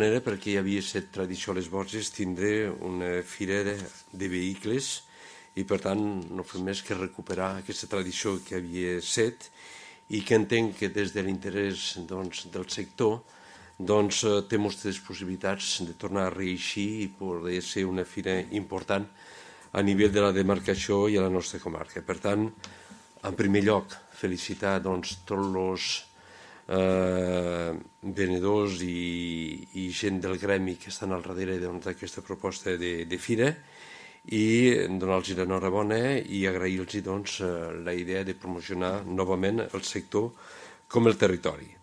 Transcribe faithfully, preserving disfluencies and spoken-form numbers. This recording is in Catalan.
manera, perquè hi havia set tradició a les Borges, tindre una fira de, de vehicles i, per tant, no fem més que recuperar aquesta tradició que havia set i que entenc que des de l'interès doncs, del sector doncs, té moltes possibilitats de tornar a reeixir i poder ser una fira important a nivell de la demarcació i a la nostra comarca. Per tant, en primer lloc, felicitar doncs, tots els eh, venedors i, i gent del gremi que estan al darrere d'aquesta doncs, proposta de, de fira i donar-los l'enhorabona i agrair-los doncs, la idea de promocionar novament el sector com el territori.